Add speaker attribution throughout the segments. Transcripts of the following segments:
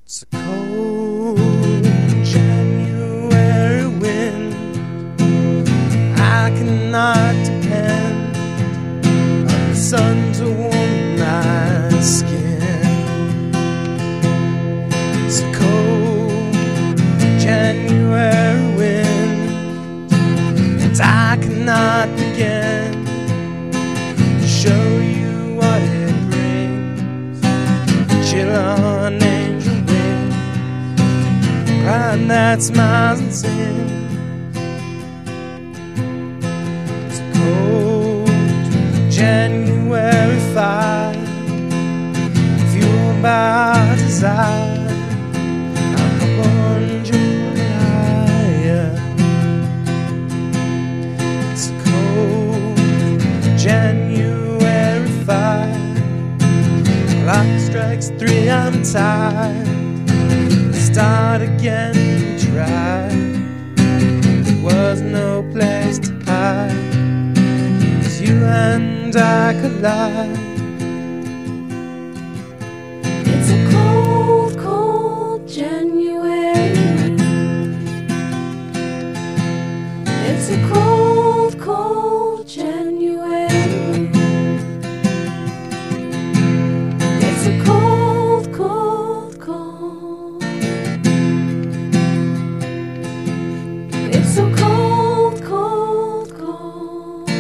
Speaker 1: It's a cold January wind. I cannot depend on the sun to warm my skin. It's a cold January wind, and I cannot begin to show you what it brings. Chill on angel wings, pride that smiles and sings. It's a cold January fire, fueled by desire. I'm up on July. It's a cold January fire. Clock strikes 3, I'm tired. Start again and try. There was no place to hide, 'cause you and I collide.
Speaker 2: It's a cold, cold January. It's a cold, cold January. It's a cold, cold, cold. It's so cold, cold, cold.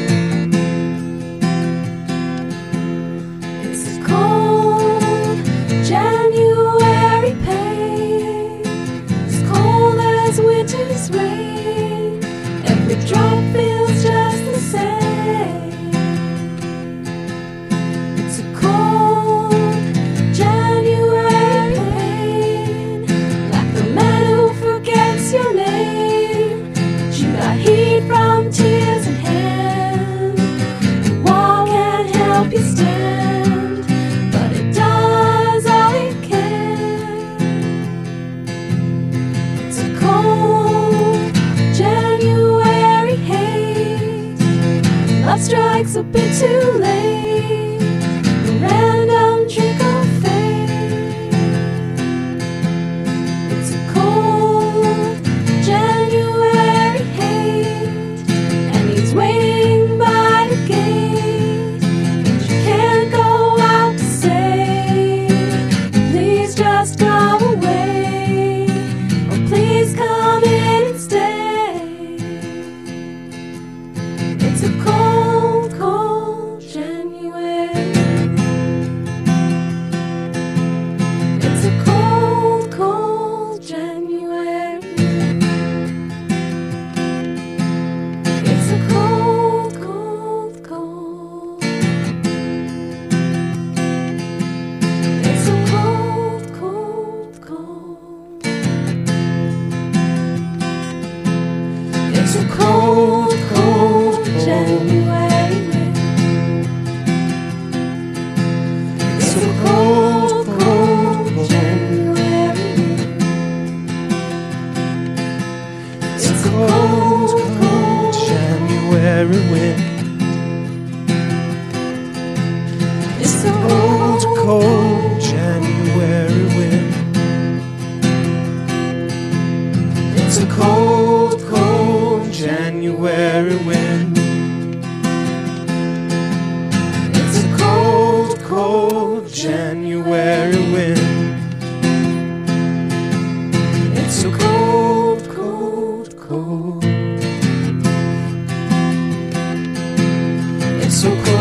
Speaker 2: It's a cold January pain, as cold as winter's rain. Every drop feels just the same. It's a cold January pain, like the man who forgets your name. But you got heat from tears in hand. The wall can't help you stand, but it does all it can. It's a cold January hate. Love strikes a bit too late, a random trick of fate. It's a cold January hate, and he's waiting by the gate. And you can't go out to say, please just go away, or please come in and stay. It's a cold, cold January. It's a cold, cold January. It's a cold, cold, cold. It's a cold, cold, cold. It's a cold, cold January. It's a cold, cold January.
Speaker 1: It's a cold, cold January wind.
Speaker 2: It's a
Speaker 1: Cold, cold January wind. It's a cold, cold January wind. It's a cold, cold January wind. It's so cold, cold, cold. It's so cold.